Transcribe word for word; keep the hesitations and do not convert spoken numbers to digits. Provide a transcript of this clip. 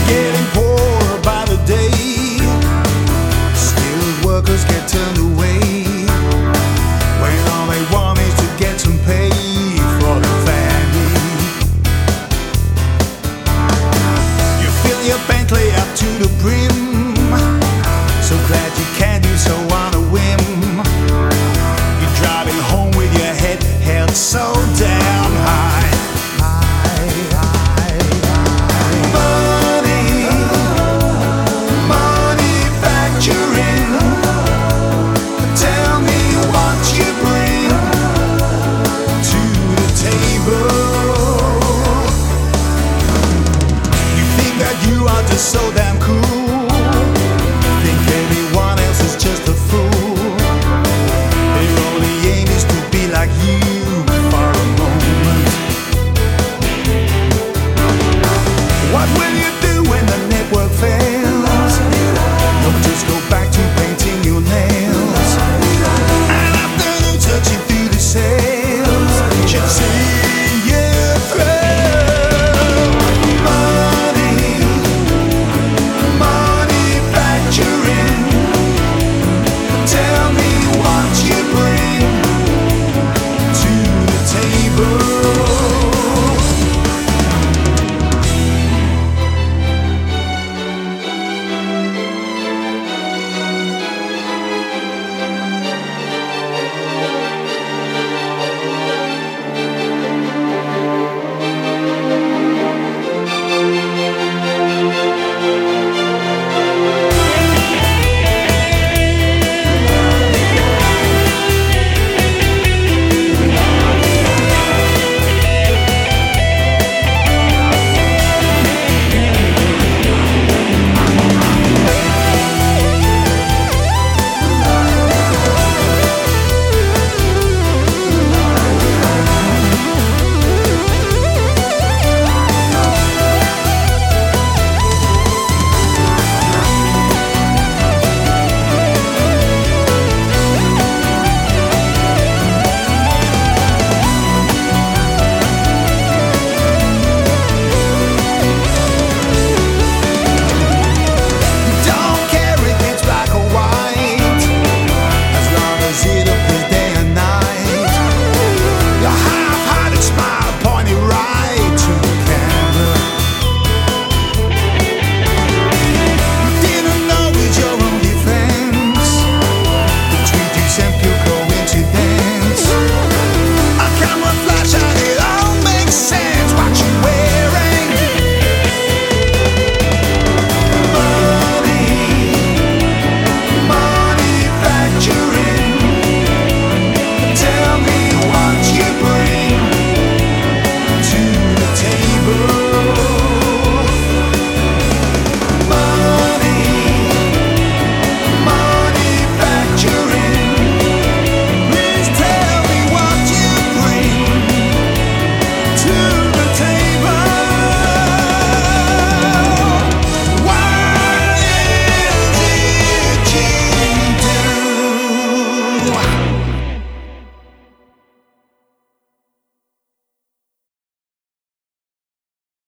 getting poorer by the day. Skilled workers get turned away when all they want is to get some pay for their family. You fill your Bentley up to the brim, so glad you can do so on a whim. You're driving home with your head held so damn high. So damn cool.